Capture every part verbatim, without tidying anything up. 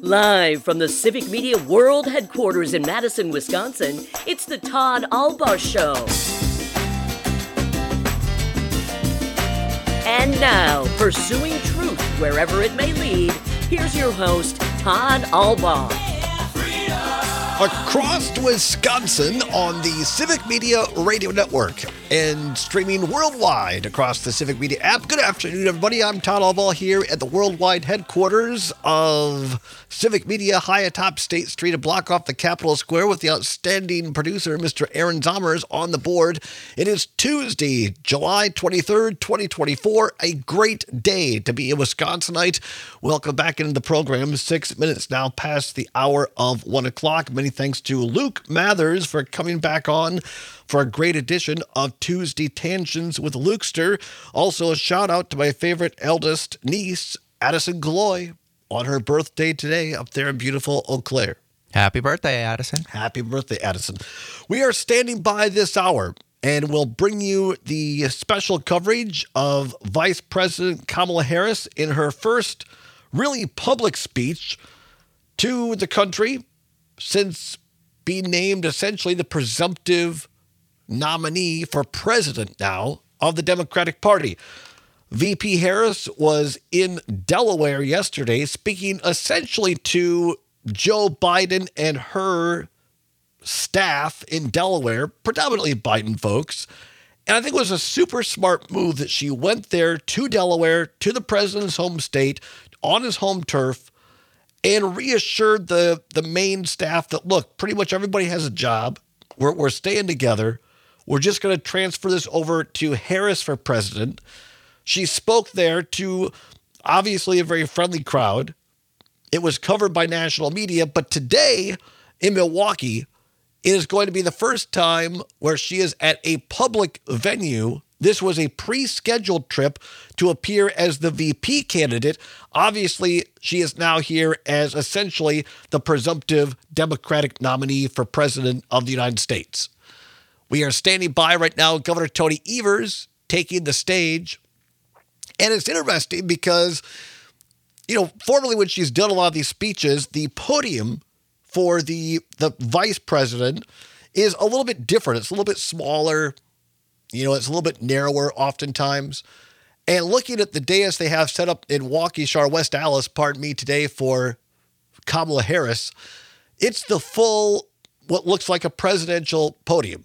Live from the Civic Media World Headquarters in Madison, Wisconsin, it's the Todd Albaugh Show. And now, pursuing truth wherever it may lead, here's your host, Todd Albaugh. Across Wisconsin on the Civic Media Radio Network and streaming worldwide across the Civic Media app. Good afternoon, everybody. I'm Todd Albaugh here at the worldwide headquarters of Civic Media, high atop State Street, a block off the Capitol Square, with the outstanding producer, Mister Aaron Zomers, on the board. It is Tuesday, July twenty-third, twenty twenty-four, a great day to be a Wisconsinite. Welcome back into the program. Six minutes now past the hour of one o'clock. Many thanks to Luke Mathers for coming back on for a great edition of Tuesday Tangents with Lukester. Also, a shout out to my favorite eldest niece, Addison Gloy, on her birthday today up there in beautiful Eau Claire. Happy birthday, Addison. Happy birthday, Addison. We are standing by this hour and we'll bring you the special coverage of Vice President Kamala Harris in her first really public speech to the country since being named essentially the presumptive nominee for president now of the Democratic Party. V P Harris was in Delaware yesterday speaking essentially to Joe Biden and her staff in Delaware, predominantly Biden folks. And I think it was a super smart move that she went there to Delaware, to the president's home state, on his home turf, and reassured the, the main staff that, look, pretty much everybody has a job. We're, we're staying together. We're just going to transfer this over to Harris for president. She spoke there to obviously a very friendly crowd. It was covered by national media, but today in Milwaukee, it is going to be the first time where she is at a public venue. This was a pre-scheduled trip to appear as the V P candidate. Obviously, she is now here as essentially the presumptive Democratic nominee for president of the United States. We are standing by right now, Governor Tony Evers taking the stage. And it's interesting because, you know, formerly when she's done a lot of these speeches, the podium for the, the vice president is a little bit different. It's a little bit smaller. You know, it's a little bit narrower oftentimes. And looking at the dais they have set up in Waukesha, West Allis, pardon me, today for Kamala Harris, it's the full, what looks like a presidential podium.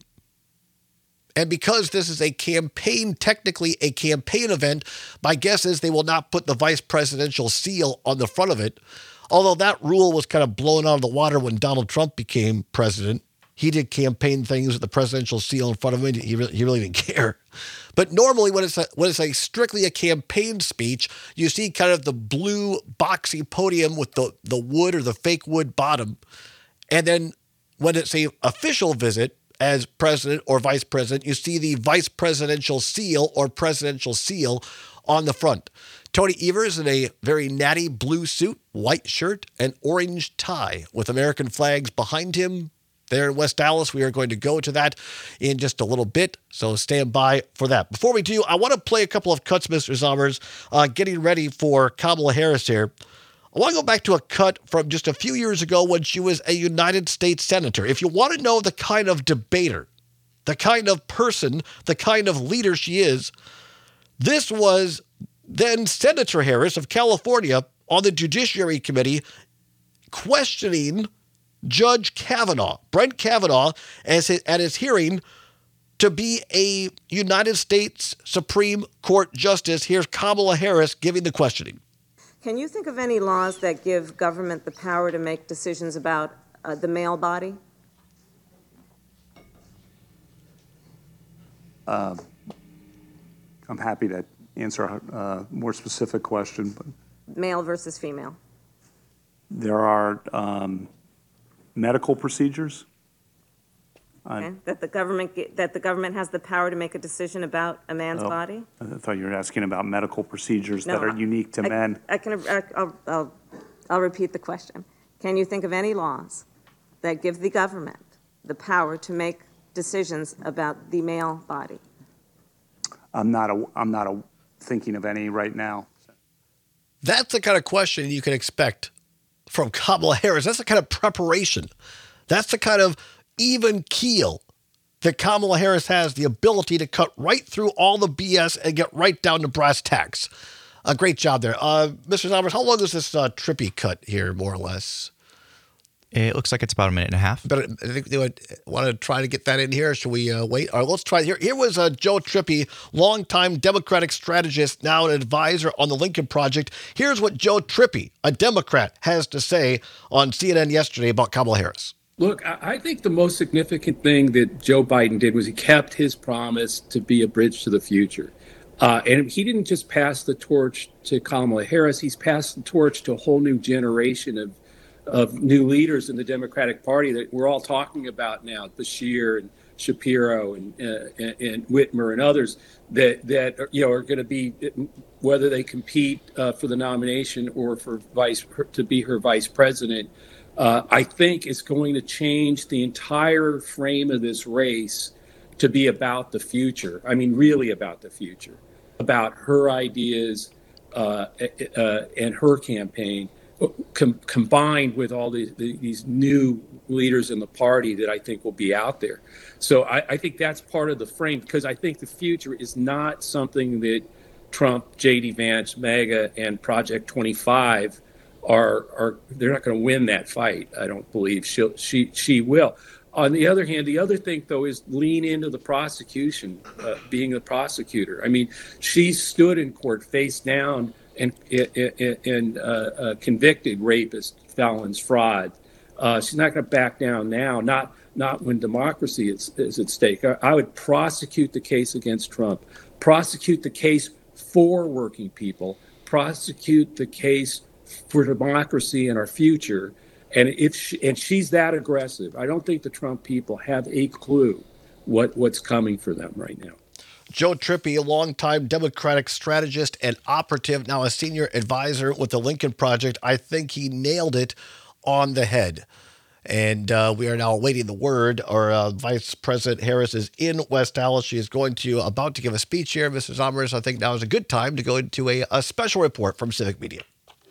And because this is a campaign, technically a campaign event, my guess is they will not put the vice presidential seal on the front of it. Although that rule was kind of blown out of the water when Donald Trump became president. He did campaign things with the presidential seal in front of him. He really, he really didn't care. But normally when it's, a, when it's a strictly a campaign speech, you see kind of the blue boxy podium with the, the wood or the fake wood bottom. And then when it's a official visit as president or vice president, you see the vice presidential seal or presidential seal on the front. Tony Evers in a very natty blue suit, white shirt, and orange tie with American flags behind him. There in West Allis, we are going to go to that in just a little bit, so stand by for that. Before we do, I want to play a couple of cuts, Mister Zomers, uh, getting ready for Kamala Harris here. I want to go back to a cut from just a few years ago when she was a United States Senator. If you want to know the kind of debater, the kind of person, the kind of leader she is, this was then Senator Harris of California on the Judiciary Committee questioning Judge Kavanaugh, Brett Kavanaugh, as his, at his hearing to be a United States Supreme Court justice. Here's Kamala Harris giving the questioning. Can you think of any laws that give government the power to make decisions about uh, the male body? Uh, I'm happy to answer a uh, more specific question. But male versus female. There are um, medical procedures. Okay. Uh, that the government that the government has the power to make a decision about a man's oh, body. I thought you were asking about medical procedures no, that are unique to I, men. I can. I, I'll, I'll, I'll repeat the question. Can you think of any laws that give the government the power to make decisions about the male body? I'm not. A, I'm not a, thinking of any right now. That's the kind of question you can expect from Kamala Harris. That's the kind of preparation. That's the kind of even keel that Kamala Harris has, the ability to cut right through all the B S and get right down to brass tacks. A great job there. Uh, Mister Zomers, how long is this uh, trippy cut here, more or less? It looks like it's about a minute and a half. But I think they would want to try to get that in here. Should we uh, wait? All right, let's try. Here, here was uh, Joe Trippi, longtime Democratic strategist, now an advisor on the Lincoln Project. Here's what Joe Trippi, a Democrat, has to say on C N N yesterday about Kamala Harris. Look, I think the most significant thing that Joe Biden did was he kept his promise to be a bridge to the future. Uh, and he didn't just pass the torch to Kamala Harris. He's passed the torch to a whole new generation of of new leaders in the Democratic Party that we're all talking about now, Bashir and Shapiro and uh, and, and Whitmer and others that that you know are going to be, whether they compete uh, for the nomination or for vice to be her vice president. Uh, I think is going to change the entire frame of this race to be about the future. I mean, really about the future, about her ideas uh, uh, and her campaign, com- combined with all these, these new leaders in the party that I think will be out there. So I, I think that's part of the frame, because I think the future is not something that Trump, J D Vance, MAGA, and Project twenty-five are are they're not going to win that fight. I don't believe she'll, she she will. On the other hand, the other thing, though, is lean into the prosecution, uh, being the prosecutor. I mean, she stood in court face down and and, and uh, uh, convicted rapists, felons, fraud. Uh, she's not going to back down now, not not when democracy is, is at stake. I, I would prosecute the case against Trump, prosecute the case for working people, prosecute the case for democracy and our future. And if she, and she's that aggressive, I don't think the Trump people have a clue what, what's coming for them right now. Joe Trippi, a longtime Democratic strategist and operative, now a senior advisor with the Lincoln Project. I think he nailed it on the head. And uh, we are now awaiting the word. Our uh, Vice President Harris is in West Allis. She is going to, about to give a speech here. Mister Zomers, I think now is a good time to go into a, a special report from Civic Media.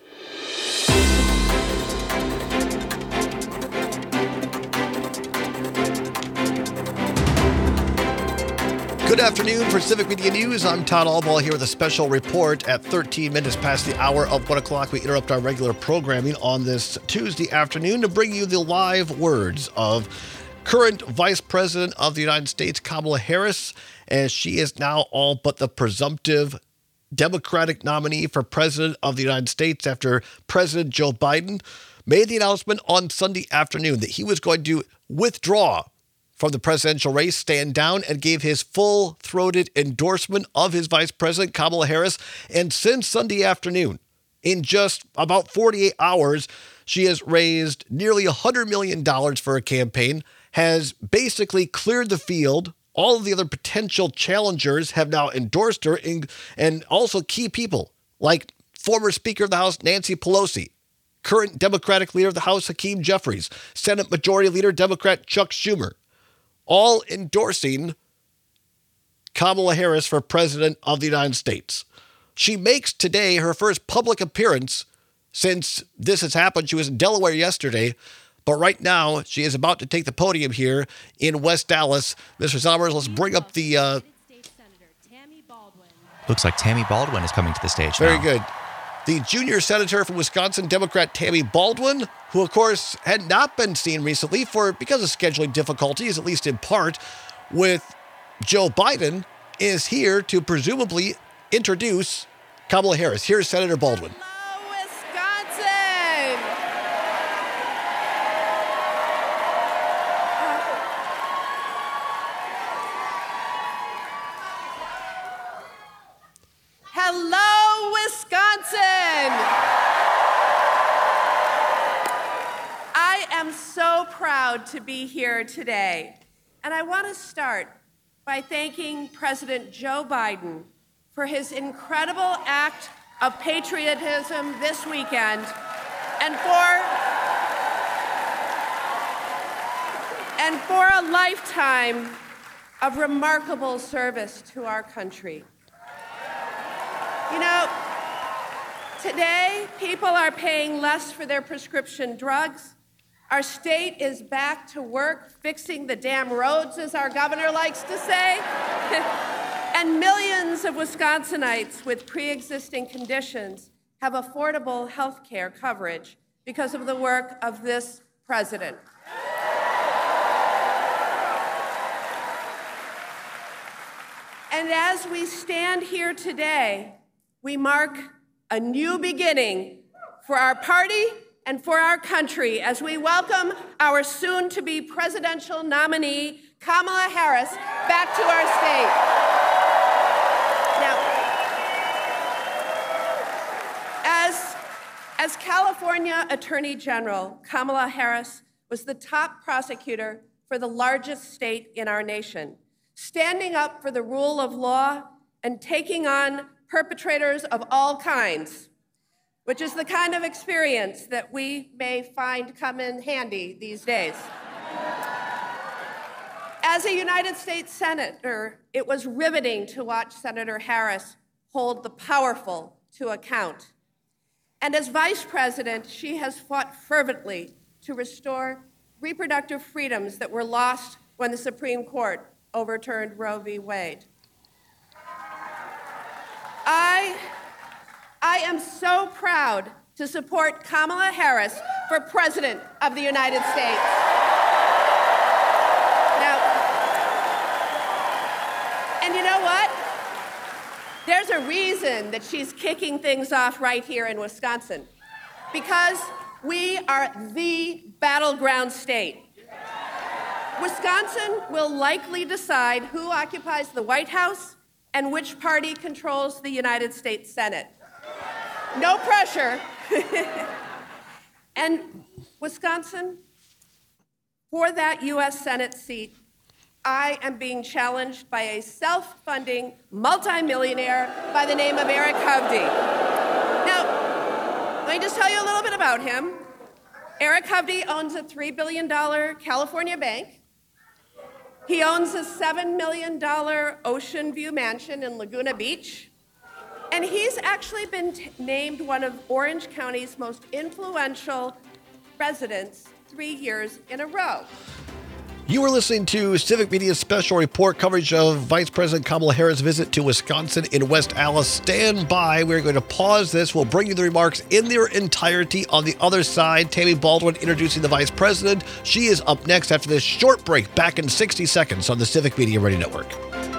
Good afternoon for Civic Media News. I'm Todd Albaugh here with a special report at thirteen minutes past the hour of one o'clock. We interrupt our regular programming on this Tuesday afternoon to bring you the live words of current Vice President of the United States, Kamala Harris, as she is now all but the presumptive Democratic nominee for President of the United States after President Joe Biden made the announcement on Sunday afternoon that he was going to withdraw from the presidential race, stand down, and gave his full-throated endorsement of his vice president, Kamala Harris. And since Sunday afternoon, in just about forty-eight hours, she has raised nearly one hundred million dollars for a campaign, has basically cleared the field. All of the other potential challengers have now endorsed her, and also key people like former Speaker of the House Nancy Pelosi, current Democratic leader of the House Hakeem Jeffries, Senate Majority Leader Democrat Chuck Schumer, all endorsing Kamala Harris for President of the United States. She makes today her first public appearance since this has happened. She was in Delaware yesterday, but right now she is about to take the podium here in West Dallas. Mister Zomers, let's bring up the... Uh, Looks like Tammy Baldwin is coming to the stage Very now. good. The junior senator from Wisconsin, Democrat Tammy Baldwin, who, of course, had not been seen recently for because of scheduling difficulties, at least in part, with Joe Biden, is here to presumably introduce Kamala Harris. Here's Senator Baldwin. Hello, Wisconsin! Hello, Wisconsin! I am so proud to be here today, and I want to start by thanking President Joe Biden for his incredible act of patriotism this weekend and for and for a lifetime of remarkable service to our country. You know, Today, people are paying less for their prescription drugs. Our state is back to work fixing the damn roads, as our governor likes to say. And millions of Wisconsinites with pre-existing conditions have affordable health care coverage because of the work of this president. And as we stand here today, we mark a new beginning for our party and for our country as we welcome our soon-to-be presidential nominee, Kamala Harris, back to our state. Now, as, as California Attorney General, Kamala Harris was the top prosecutor for the largest state in our nation, standing up for the rule of law and taking on perpetrators of all kinds, which is the kind of experience that we may find come in handy these days. As a United States Senator, it was riveting to watch Senator Harris hold the powerful to account. And as Vice President, she has fought fervently to restore reproductive freedoms that were lost when the Supreme Court overturned Roe v. Wade. I, I am so proud to support Kamala Harris for President of the United States. Now, and you know what? There's a reason that she's kicking things off right here in Wisconsin, because we are the battleground state. Wisconsin will likely decide who occupies the White House and which party controls the United States Senate. No pressure. And Wisconsin, for that U S Senate seat, I am being challenged by a self-funding multimillionaire by the name of Eric Hovde. Now, let me just tell you a little bit about him. Eric Hovde owns a three billion dollars California bank. He owns a seven million dollars Ocean View mansion in Laguna Beach. And he's actually been t- named one of Orange County's most influential residents three years in a row. You were listening to Civic Media's special report coverage of Vice President Kamala Harris' visit to Wisconsin in West Allis. Stand by. We're going to pause this. We'll bring you the remarks in their entirety. On the other side, Tammy Baldwin introducing the Vice President. She is up next after this short break, back in sixty seconds on the Civic Media Radio Network.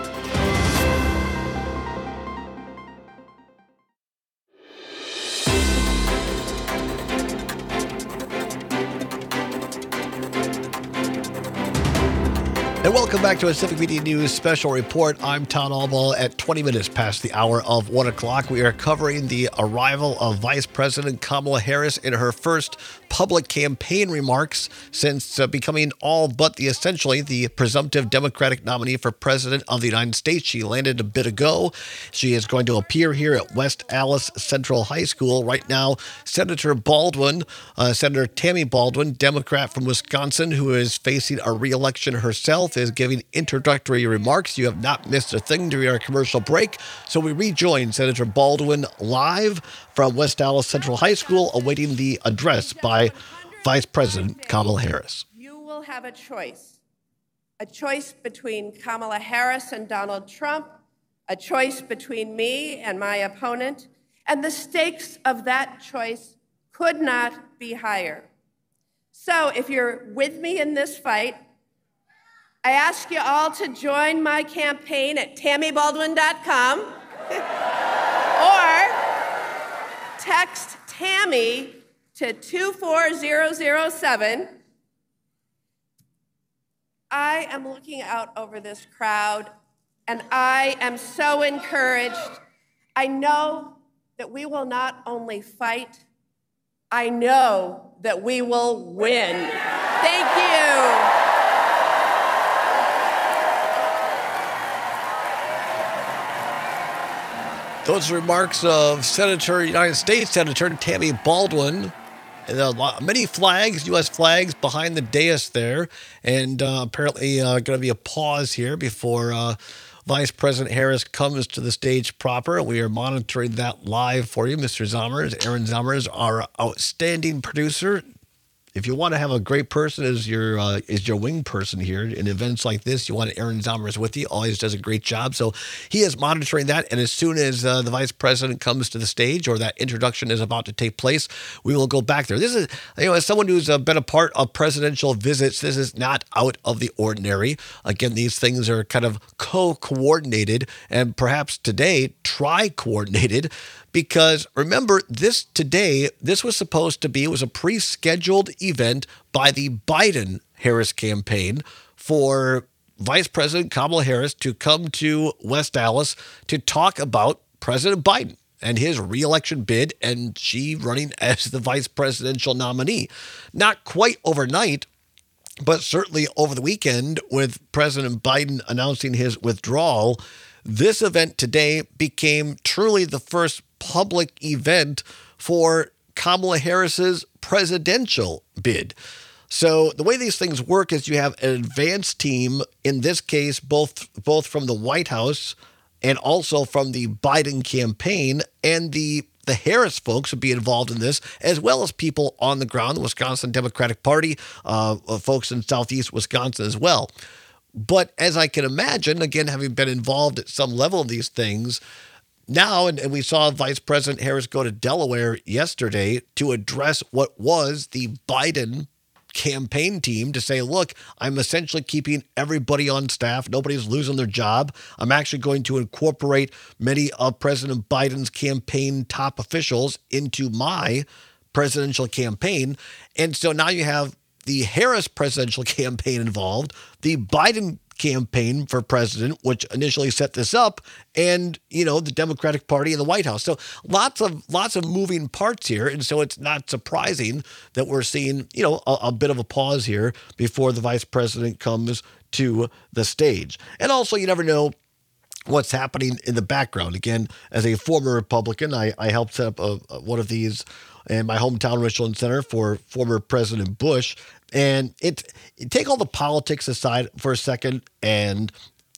And welcome back to a Civic Media News special report. I'm Todd Albaugh. At twenty minutes past the hour of one o'clock, we are covering the arrival of Vice President Kamala Harris in her first public campaign remarks since uh, becoming all but the essentially the presumptive Democratic nominee for President of the United States. She landed a bit ago. She is going to appear here at West Allis Central High School. Right now, Senator Baldwin, uh, Senator Tammy Baldwin, Democrat from Wisconsin, who is facing a re-election herself, is giving introductory remarks. You have not missed a thing during our commercial break. So we rejoin Senator Baldwin live from West Allis Central High School, awaiting the address by Vice President Kamala Harris. You will have a choice. A choice between Kamala Harris and Donald Trump, a choice between me and my opponent, and the stakes of that choice could not be higher. So if you're with me in this fight, I ask you all to join my campaign at tammy baldwin dot com or text Tammy to two four zero zero seven. I am looking out over this crowd, and I am so encouraged. I know that we will not only fight, I know that we will win. Thank you. Those remarks of Senator, United States Senator Tammy Baldwin. And a lot, many flags, U S flags behind the dais there. And uh, apparently uh, going to be a pause here before uh, Vice President Harris comes to the stage proper. We are monitoring that live for you, Mister Zommers. Aaron Zommers, our outstanding producer. If you want to have a great person as your uh, as your wing person here in events like this, you want Aaron Zommers with you. Always does a great job. So he is monitoring that. And as soon as uh, the vice president comes to the stage or that introduction is about to take place, we will go back there. This is, you know, as someone who's uh, been a part of presidential visits, this is not out of the ordinary. Again, these things are kind of co-coordinated and perhaps today tri-coordinated. Because remember, this today, this was supposed to be, it was a pre-scheduled event by the Biden-Harris campaign for Vice President Kamala Harris to come to West Dallas to talk about President Biden and his reelection bid and she running as the vice presidential nominee. Not quite overnight, but certainly over the weekend with President Biden announcing his withdrawal, this event today became truly the first public event for Kamala Harris's presidential bid. So the way these things work is you have an advance team, in this case, both both from the White House and also from the Biden campaign, and the the Harris folks would be involved in this, as well as people on the ground, the Wisconsin Democratic Party, uh, folks in Southeast Wisconsin as well. But as I can imagine, again, having been involved at some level of these things, now, and, and we saw Vice President Harris go to Delaware yesterday to address what was the Biden campaign team to say, look, I'm essentially keeping everybody on staff. Nobody's losing their job. I'm actually going to incorporate many of President Biden's campaign top officials into my presidential campaign. And so now you have the Harris presidential campaign involved, the Biden campaign for president, which initially set this up, and, you know, the Democratic Party and the White House. So lots of lots of moving parts here. And so it's not surprising that we're seeing, you know, a, a bit of a pause here before the vice president comes to the stage. And also, you never know what's happening in the background. Again, as a former Republican, I, I helped set up a, a, one of these in my hometown Richland Center for former President Bush. And it, it take all the politics aside for a second, and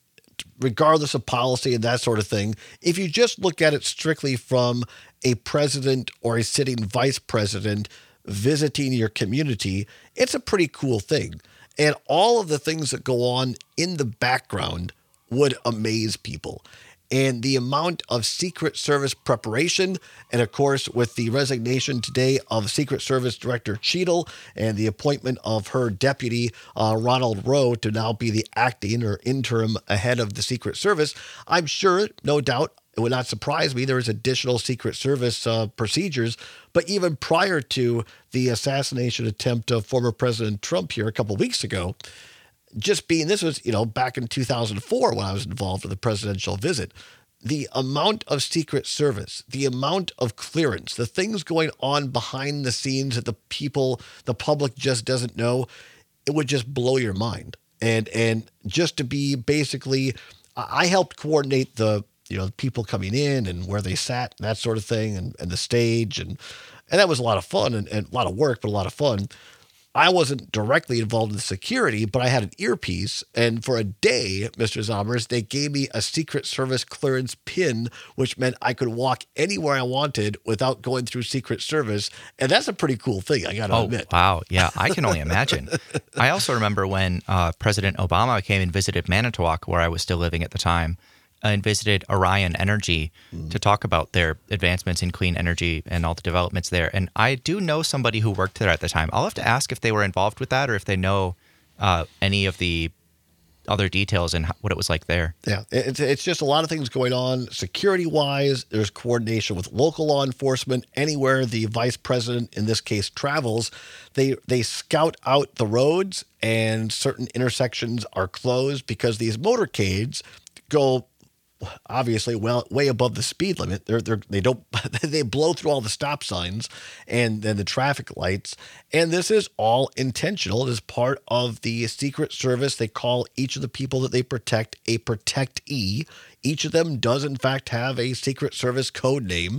regardless of policy and that sort of thing, if you just look at it strictly from a president or a sitting vice president visiting your community, it's a pretty cool thing. And all of the things that go on in the background would amaze people. And the amount of Secret Service preparation, and of course, with the resignation today of Secret Service Director Cheadle and the appointment of her deputy, uh, Ronald Rowe, to now be the acting or interim head of the Secret Service, I'm sure, no doubt, it would not surprise me, there's additional Secret Service uh, procedures. But even prior to the assassination attempt of former President Trump here a couple weeks ago, just being, this was, you know, back in two thousand four when I was involved with the presidential visit, the amount of Secret Service, the amount of clearance, the things going on behind the scenes that the people, the public just doesn't know, it would just blow your mind. And, and just to be basically, I helped coordinate the, you know, the people coming in and where they sat, and that sort of thing, and, and the stage. And, and that was a lot of fun and, and a lot of work, but a lot of fun. I wasn't directly involved in the security, but I had an earpiece. And for a day, Mister Zommers, they gave me a Secret Service clearance pin, which meant I could walk anywhere I wanted without going through Secret Service. And that's a pretty cool thing, I got to oh, admit. Wow. Yeah, I can only imagine. I also remember when uh, President Obama came and visited Manitowoc, where I was still living at the time, and visited Orion Energy mm. to talk about their advancements in clean energy and all the developments there. And I do know somebody who worked there at the time. I'll have to ask if they were involved with that or if they know uh, any of the other details and what it was like there. Yeah, it's, it's just a lot of things going on security-wise. There's coordination with local law enforcement. Anywhere the vice president, in this case, travels, they they scout out the roads, and certain intersections are closed because these motorcades go obviously well way above the speed limit. They're they're they don't they blow through all the stop signs and then the traffic lights. And this is all intentional. It is part of the Secret Service. They call each of the people that they protect a protectee. Each of them does in fact have a Secret Service code name.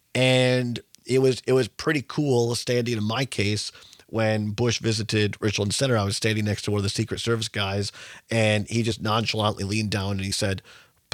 And it was it was pretty cool standing in my case. When Bush visited Richland Center, I was standing next to one of the Secret Service guys, and he just nonchalantly leaned down and he said,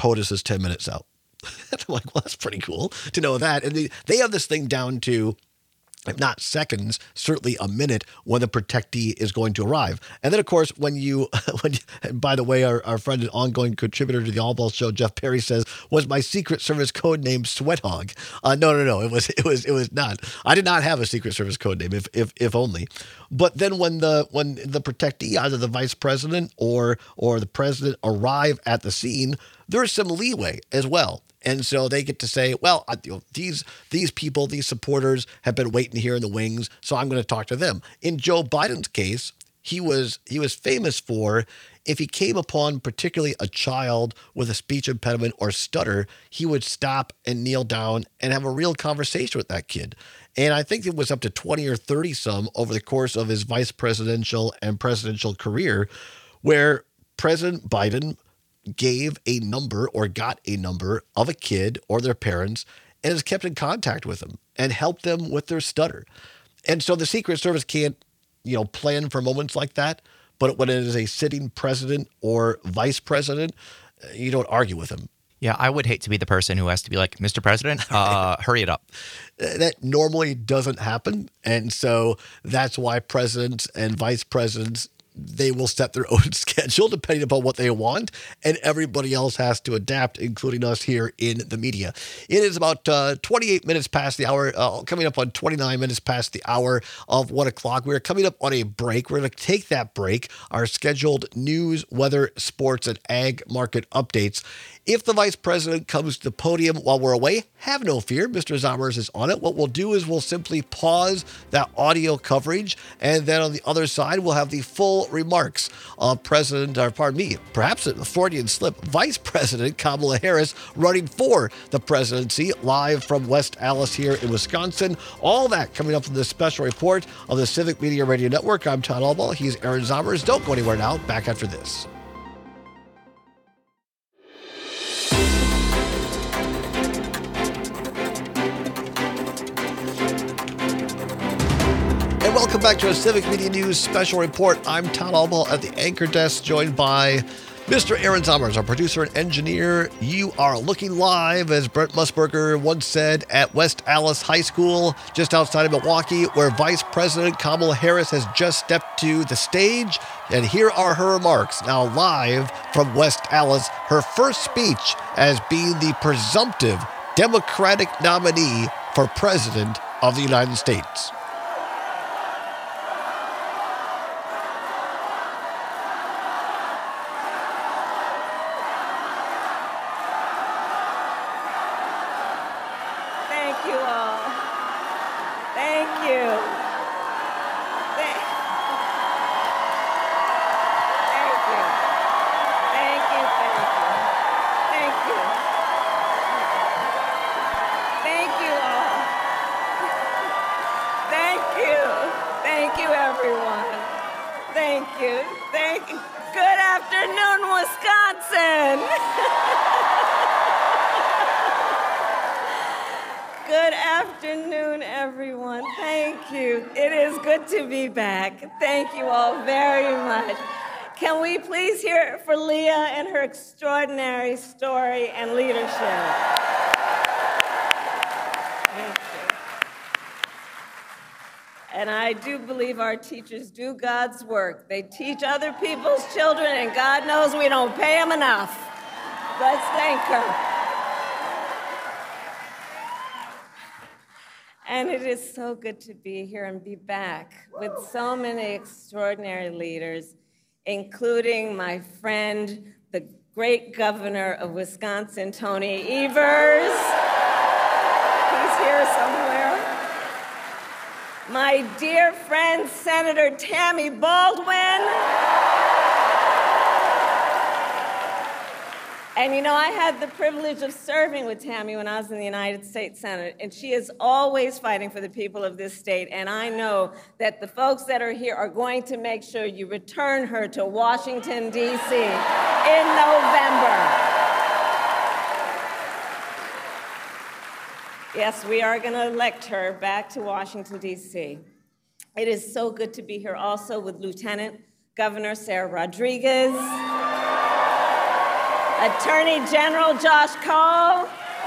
POTUS is ten minutes out. I'm like, well, that's pretty cool to know that. And they, they have this thing down to, if not seconds, certainly a minute when the protectee is going to arrive. And then, of course, when you, when you, and by the way, our, our friend and ongoing contributor to the All Ball Show, Jeff Perry, says, was my Secret Service code name Sweat Hog? Uh, no, no, no, it was, it was, it was not. I did not have a Secret Service code name, if, if, if only. But then when the, when the protectee, either the vice president or, or the president, arrive at the scene, there's some leeway as well. And so they get to say, well, you know, these these people, these supporters have been waiting here in the wings, so I'm going to talk to them. In Joe Biden's case, he was he was famous for, if he came upon particularly a child with a speech impediment or stutter, he would stop and kneel down and have a real conversation with that kid. And I think it was up to twenty or thirty some over the course of his vice presidential and presidential career, where President Biden gave a number or got a number of a kid or their parents and has kept in contact with them and helped them with their stutter. And so the Secret Service can't, you know, plan for moments like that. But when it is a sitting president or vice president, you don't argue with them. Yeah, I would hate to be the person who has to be like, Mister President, uh, hurry it up. That normally doesn't happen. And so that's why presidents and vice presidents, they will set their own schedule depending upon what they want, and everybody else has to adapt, including us here in the media. It is about uh, twenty-eight minutes past the hour, uh, coming up on twenty-nine minutes past the hour of one o'clock. We're coming up on a break. We're going to take that break, our scheduled news, weather, sports, and ag market updates. If the vice president comes to the podium while we're away, have no fear. Mister Zommers is on it. What we'll do is we'll simply pause that audio coverage, and then on the other side, we'll have the full remarks of President, or pardon me, perhaps a Freudian slip, Vice President Kamala Harris running for the presidency live from West Allis here in Wisconsin. All that coming up from this special report of the Civic Media Radio Network. I'm Todd Albaugh. He's Aaron Zommers. Don't go anywhere now. Back after this. And welcome back to a Civic Media News special report. I'm Todd Albaugh at the anchor desk, joined by Mister Aaron Zommers, our producer and engineer. You are looking live, as Brent Musburger once said, at West Allis High School, just outside of Milwaukee, where Vice President Kamala Harris has just stepped to the stage. And here are her remarks, now live from West Allis, her first speech as being the presumptive Democratic nominee for President of the United States. Thank you all very much. Can we please hear it for Leah and her extraordinary story and leadership? Thank you. And I do believe our teachers do God's work. They teach other people's children, and God knows we don't pay them enough. Let's thank her. And it is so good to be here and be back with so many extraordinary leaders, including my friend, the great governor of Wisconsin, Tony Evers. He's here somewhere. My dear friend, Senator Tammy Baldwin. And you know, I had the privilege of serving with Tammy when I was in the United States Senate, and she is always fighting for the people of this state, and I know that the folks that are here are going to make sure you return her to Washington, D C in November. Yes, we are going to elect her back to Washington, D C It is so good to be here also with Lieutenant Governor Sarah Rodriguez. Attorney General Josh Kaul,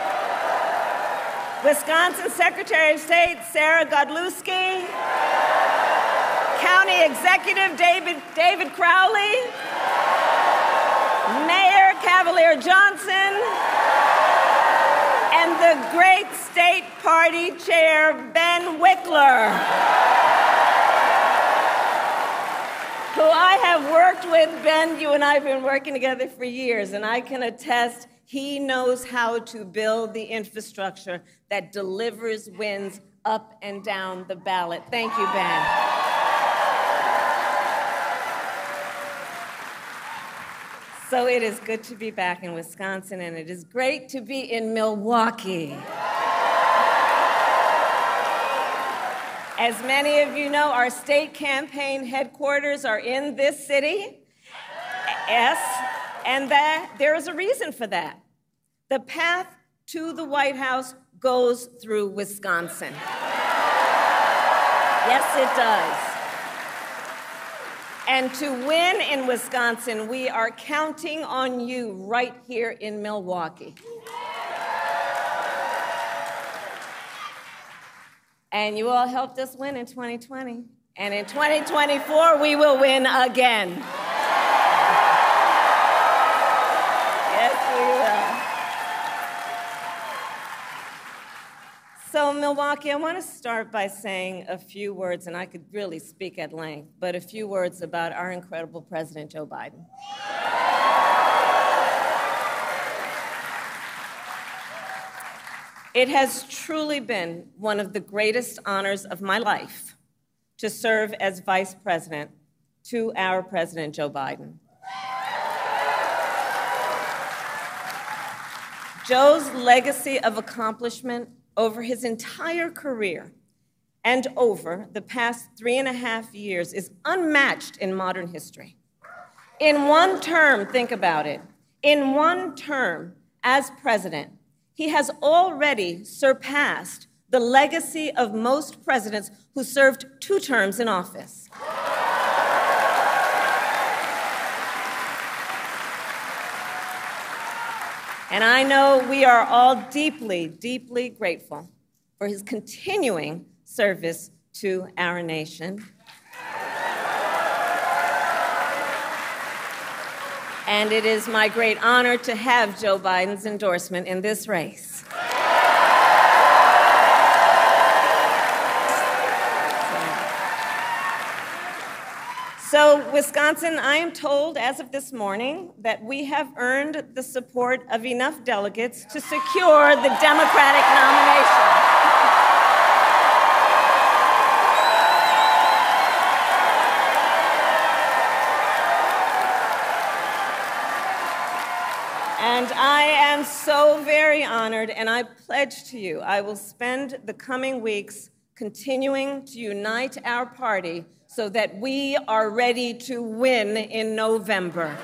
Wisconsin Secretary of State Sarah Godlewski, County Executive David, David Crowley, Mayor Cavalier Johnson, and the great State Party Chair Ben Wickler, who I have worked with. Ben, you and I have been working together for years, and I can attest he knows how to build the infrastructure that delivers wins up and down the ballot. Thank you, Ben. So it is good to be back in Wisconsin, and it is great to be in Milwaukee. As many of you know, our state campaign headquarters are in this city. Yes, and that there is a reason for that. The path to the White House goes through Wisconsin. Yes, it does. And to win in Wisconsin, we are counting on you right here in Milwaukee. And you all helped us win in twenty twenty. And in twenty twenty-four, we will win again. Yes, we will. So, Milwaukee, I want to start by saying a few words, and I could really speak at length, but a few words about our incredible President Joe Biden. It has truly been one of the greatest honors of my life to serve as Vice President to our President Joe Biden. Joe's legacy of accomplishment over his entire career and over the past three and a half years is unmatched in modern history. In one term, think about it, in one term as president, he has already surpassed the legacy of most presidents who served two terms in office. And I know we are all deeply, deeply grateful for his continuing service to our nation. And it is my great honor to have Joe Biden's endorsement in this race. So, Wisconsin, I am told as of this morning that we have earned the support of enough delegates to secure the Democratic nomination. And I am so very honored, and I pledge to you I will spend the coming weeks continuing to unite our party so that we are ready to win in November.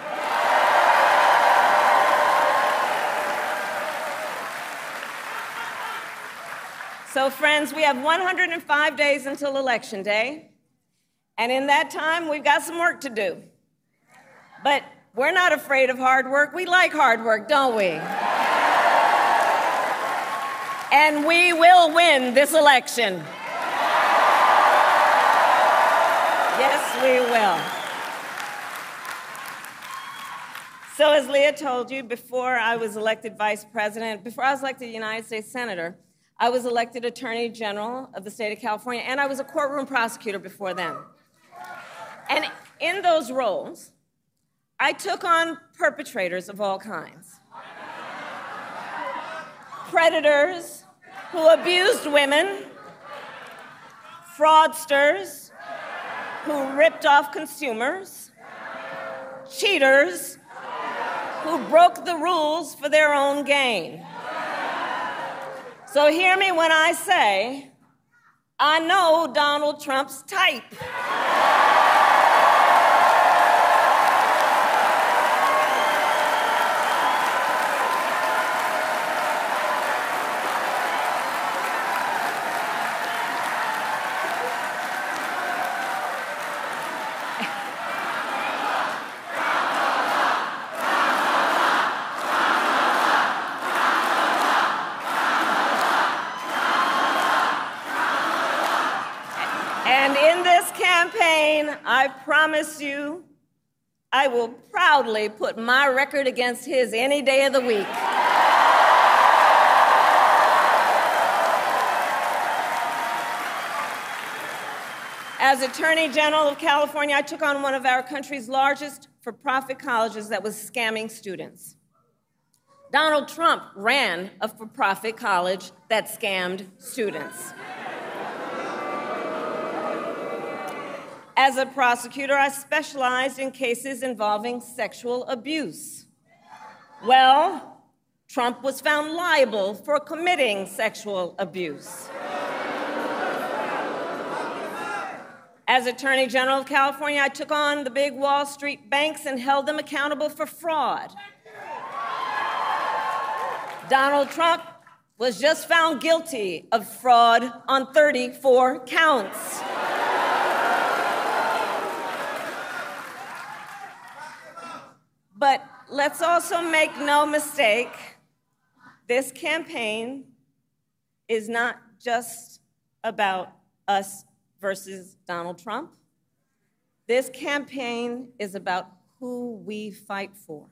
So, friends, we have one hundred five days until Election Day, and in that time, we've got some work to do. But we're not afraid of hard work. We like hard work, don't we? And we will win this election. Yes, we will. So as Leah told you, before I was elected vice president, before I was elected United States Senator, I was elected Attorney General of the state of California, and I was a courtroom prosecutor before then. And in those roles, I took on perpetrators of all kinds. Predators who abused women, fraudsters who ripped off consumers, cheaters who broke the rules for their own gain. So hear me when I say, I know Donald Trump's type. And in this campaign, I promise you, I will proudly put my record against his any day of the week. As Attorney General of California, I took on one of our country's largest for-profit colleges that was scamming students. Donald Trump ran a for-profit college that scammed students. As a prosecutor, I specialized in cases involving sexual abuse. Well, Trump was found liable for committing sexual abuse. As Attorney General of California, I took on the big Wall Street banks and held them accountable for fraud. Donald Trump was just found guilty of fraud on thirty-four counts. But let's also make no mistake, this campaign is not just about us versus Donald Trump. This campaign is about who we fight for.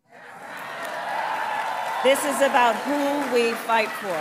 This is about who we fight for.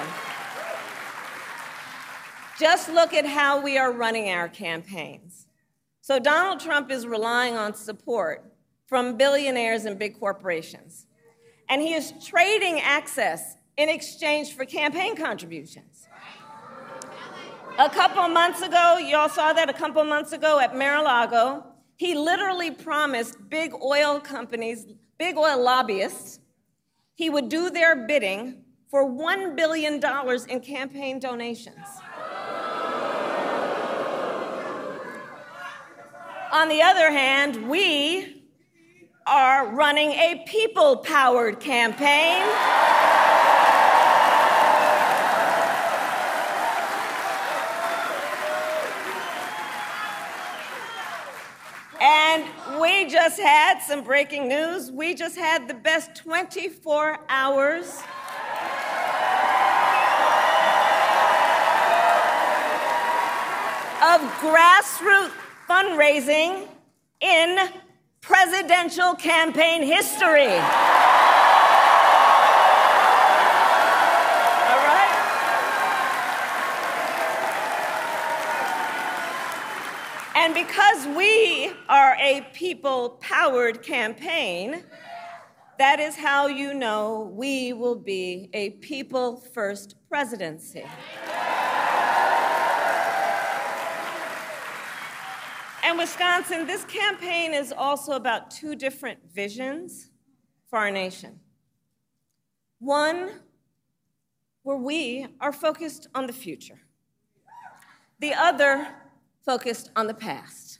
Just look at how we are running our campaigns. So Donald Trump is relying on support from billionaires and big corporations. And he is trading access in exchange for campaign contributions. A couple months ago, you all saw that a couple months ago at Mar-a-Lago, he literally promised big oil companies, big oil lobbyists, he would do their bidding for one billion dollars in campaign donations. On the other hand, we are running a people-powered campaign. And we just had some breaking news. We just had the best twenty-four hours of grassroots fundraising in presidential campaign history. All right? And because we are a people-powered campaign, that is how you know we will be a people-first presidency. And Wisconsin, this campaign is also about two different visions for our nation. One, where we are focused on the future. The other, focused on the past.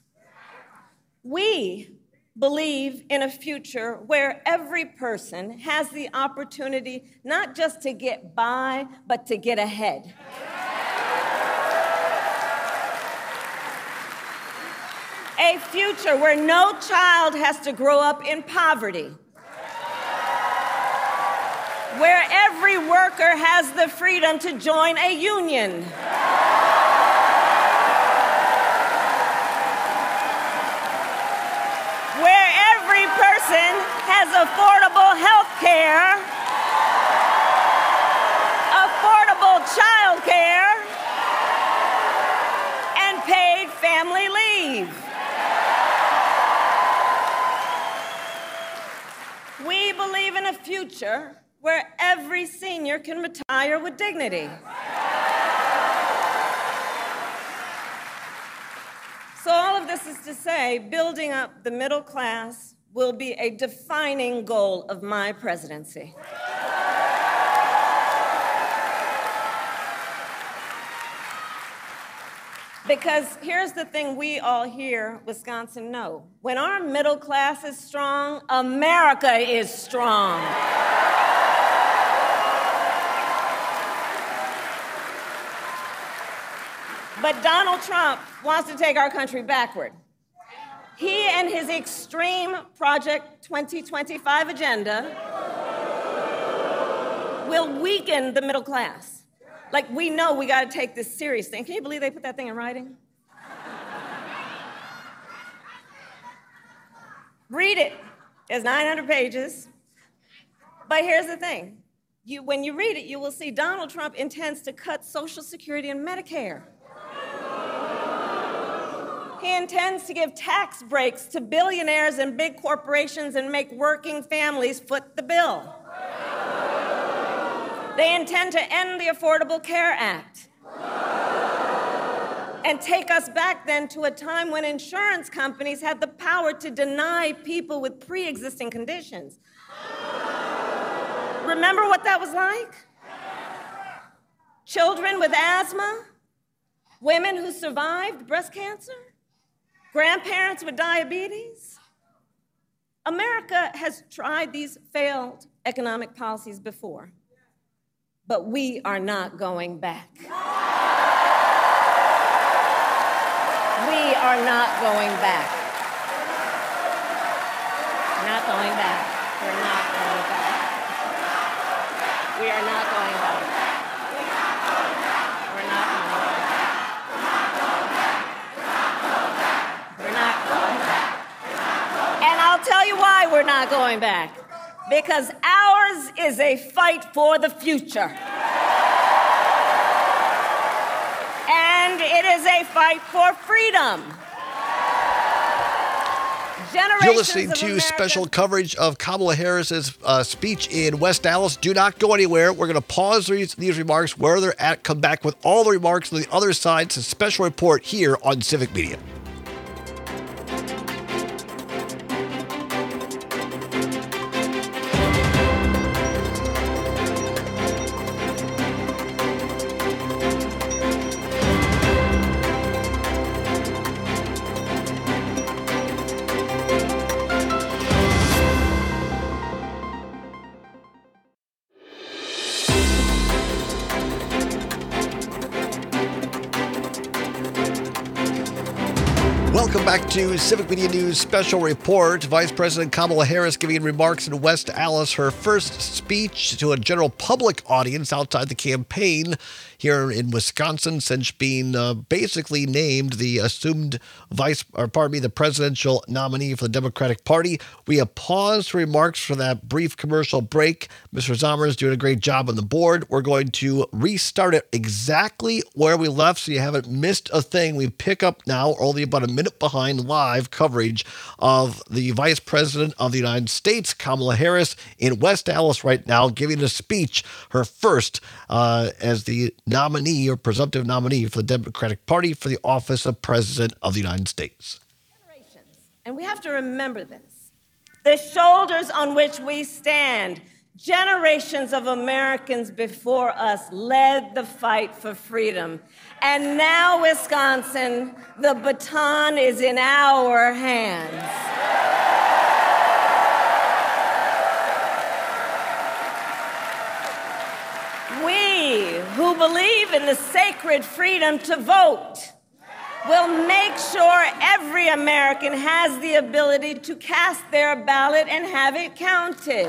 We believe in a future where every person has the opportunity not just to get by, but to get ahead. A future where no child has to grow up in poverty. Where every worker has the freedom to join a union. Where every person has affordable health care, affordable child care, and paid family leave. We believe in a future where every senior can retire with dignity. So all of this is to say, building up the middle class will be a defining goal of my presidency. Because here's the thing we all here, Wisconsin, know. When our middle class is strong, America is strong. But Donald Trump wants to take our country backward. He and his extreme Project twenty twenty-five agenda will weaken the middle class. Like, we know we got to take this seriously. And can you believe they put that thing in writing? Read it. It's nine hundred pages. But here's the thing. You, when you read it, you will see Donald Trump intends to cut Social Security and Medicare. He intends to give tax breaks to billionaires and big corporations and make working families foot the bill. They intend to end the Affordable Care Act and take us back then to a time when insurance companies had the power to deny people with pre-existing conditions. Remember what that was like? Children with asthma, women who survived breast cancer, grandparents with diabetes. America has tried these failed economic policies before, but we are not going back. We are not going back. Not going back. We're not going back. We are not going back. We're not going back. We're not going back. And I'll tell you why we're not going back. Because ours is a fight for the future. And it is a fight for freedom. Generations You're listening of to America- special coverage of Kamala Harris's uh, speech in West Dallas. Do not go anywhere. We're going to pause these, these remarks where they're at, come back with all the remarks on the other side. It's a special report here on Civic Media. Welcome back to Civic Media News Special Report. Vice President Kamala Harris giving remarks in West Dallas, her first speech to a general public audience outside the campaign here in Wisconsin since being uh, basically named the assumed vice, or pardon me, the presidential nominee for the Democratic Party. We have paused remarks for that brief commercial break. Mister Zomer is doing a great job on the board. We're going to restart it exactly where we left so you haven't missed a thing. We pick up now only about a minute behind live coverage of the Vice President of the United States, Kamala Harris, in West Dallas right now, giving a speech, her first uh, as the nominee or presumptive nominee for the Democratic Party for the office of President of the United States. And we have to remember this. The shoulders on which we stand, generations of Americans before us led the fight for freedom. And now, Wisconsin, the baton is in our hands. We who believe in the sacred freedom to vote will make sure every American has the ability to cast their ballot and have it counted.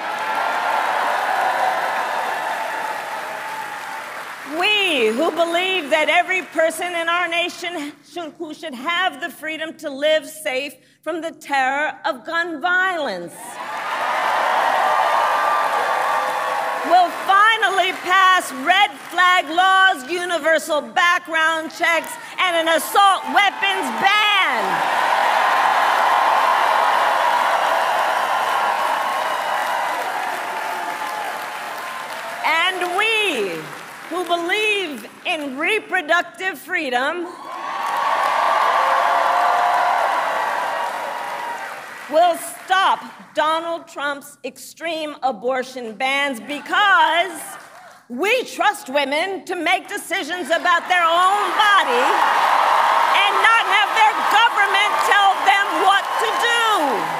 We who believe that every person in our nation should, who should have the freedom to live safe from the terror of gun violence will finally pass red flag laws, universal background checks, and an assault weapons ban. And we who believe in reproductive freedom will stop Donald Trump's extreme abortion bans because we trust women to make decisions about their own body and not have their government tell them what to do.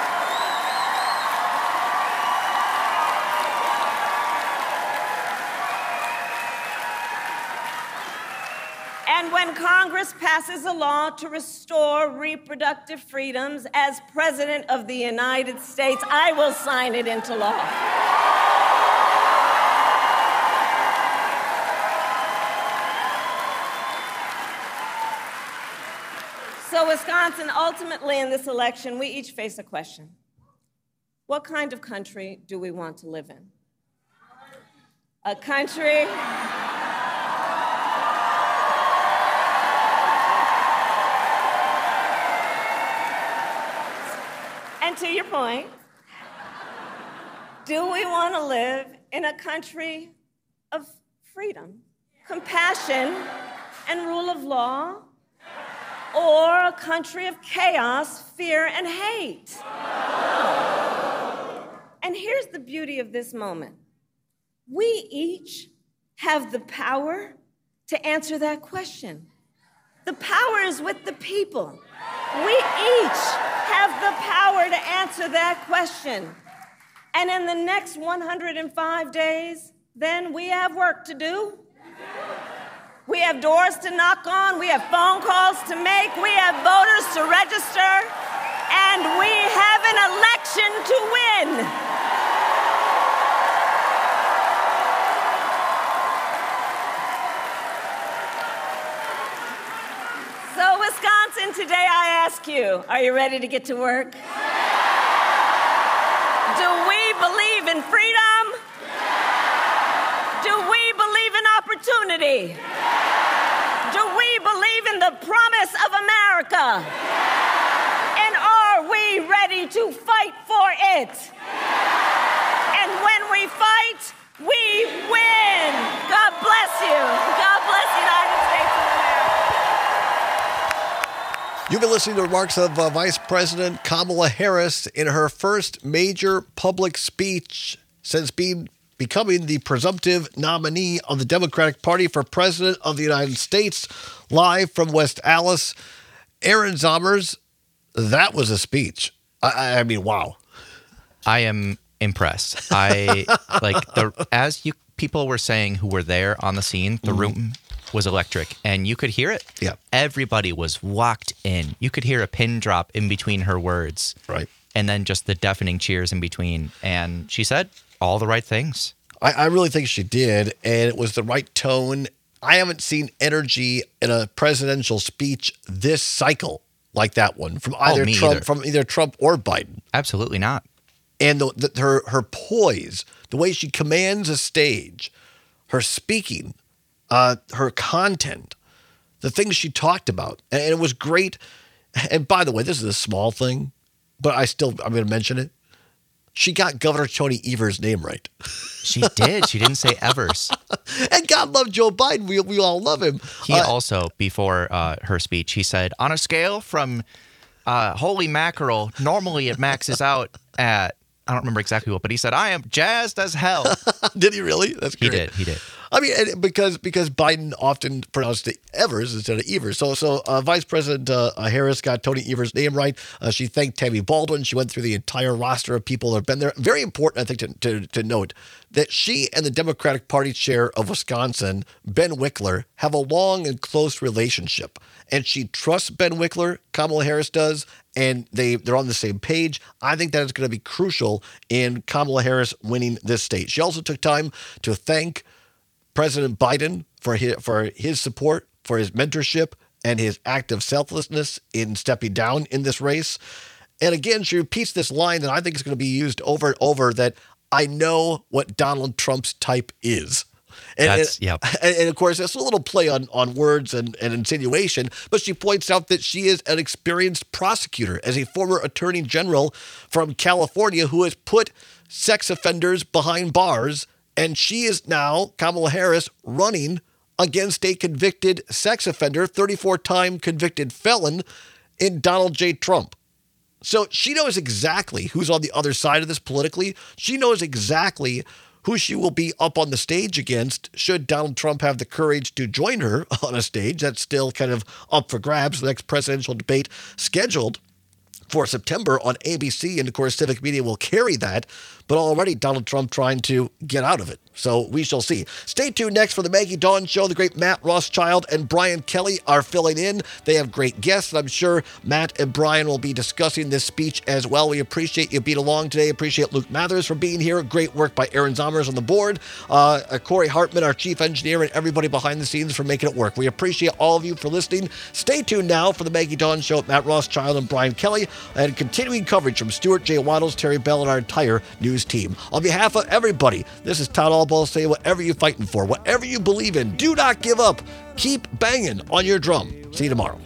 And when Congress passes a law to restore reproductive freedoms as President of the United States, I will sign it into law. So, Wisconsin, ultimately in this election, we each face a question. What kind of country do we want to live in? A country... And to your point, do we want to live in a country of freedom, compassion, and rule of law, or a country of chaos, fear, and hate? And here's the beauty of this moment. We each have the power to answer that question. The power is with the people. We each have the power to answer that question. And in the next one hundred five days, then we have work to do. We have doors to knock on. We have phone calls to make. We have voters to register. And we have an election to win. So, Wisconsin, today I ask you, are you ready to get to work? Do we believe in freedom? Do we believe in opportunity? Do we believe in the promise of America? And are we ready to fight for it? And when we fight, we win. God bless you. God bless the United States of America. You've been listening to remarks of uh, Vice President Kamala Harris in her first major public speech since being becoming the presumptive nominee of the Democratic Party for President of the United States. Live from West Allis, Aaron Zomers, that was a speech. I, I mean, wow. I am impressed. I like the as you people were saying who were there on the scene, the mm-hmm. room was electric, and you could hear it. Yeah, everybody was locked in. You could hear a pin drop in between her words, right, and then just the deafening cheers in between. And she said all the right things. I, I really think she did, and it was the right tone. I haven't seen energy in a presidential speech this cycle like that one from either oh, Trump, either. from either Trump or Biden. Absolutely not. And the, the, her her poise, the way she commands a stage, her speaking, uh, her content, the things she talked about, and it was great. And by the way, this is a small thing, but I still I'm going to mention it. She got Governor Tony Evers' name right. She did. She didn't say Evers. And God love Joe Biden. We we all love him. He uh, also, before uh, her speech, he said, on a scale from uh, holy mackerel, normally it maxes out at, I don't remember exactly what, but he said, I am jazzed as hell. Did he really? That's great. He did. He did. I mean, and because because Biden often pronounced it Evers instead of Evers. So so uh, Vice President uh, Harris got Tony Evers' name right. Uh, she thanked Tammy Baldwin. She went through the entire roster of people that have been there. Very important, I think, to, to, to note that she and the Democratic Party chair of Wisconsin, Ben Wickler, have a long and close relationship. And she trusts Ben Wickler, Kamala Harris does, and they, they're on the same page. I think that is going to be crucial in Kamala Harris winning this state. She also took time to thank President Biden for his, for his support, for his mentorship, and his act of selflessness in stepping down in this race. And again, she repeats this line that I think is going to be used over and over, that I know what Donald Trump's type is. And, That's, and, yep. and, and of course, it's a little play on, on words and, and insinuation, but she points out that she is an experienced prosecutor as a former attorney general from California who has put sex offenders behind bars. And she is now, Kamala Harris, running against a convicted sex offender, thirty-four time convicted felon in Donald J. Trump. So she knows exactly who's on the other side of this politically. She knows exactly who she will be up on the stage against should Donald Trump have the courage to join her on a stage. That's still kind of up for grabs. The next presidential debate scheduled for September on A B C, and of course, Civic Media will carry that. but already Donald Trump trying to get out of it. So we shall see. Stay tuned next for the Maggie Dawn Show. The great Matt Rothschild and Brian Kelly are filling in. They have great guests, and I'm sure Matt and Brian will be discussing this speech as well. We appreciate you being along today. Appreciate Luke Mathers for being here. Great work by Aaron Zommers on the board. Uh, Corey Hartman, our chief engineer, and everybody behind the scenes for making it work. We appreciate all of you for listening. Stay tuned now for the Maggie Dawn Show with Matt Rothschild and Brian Kelly, and continuing coverage from Stuart J. Waddles, Terry Bell, and our entire news team. On behalf of everybody, this is Todd Albaugh saying whatever you're fighting for, whatever you believe in, do not give up. Keep banging on your drum. See you tomorrow.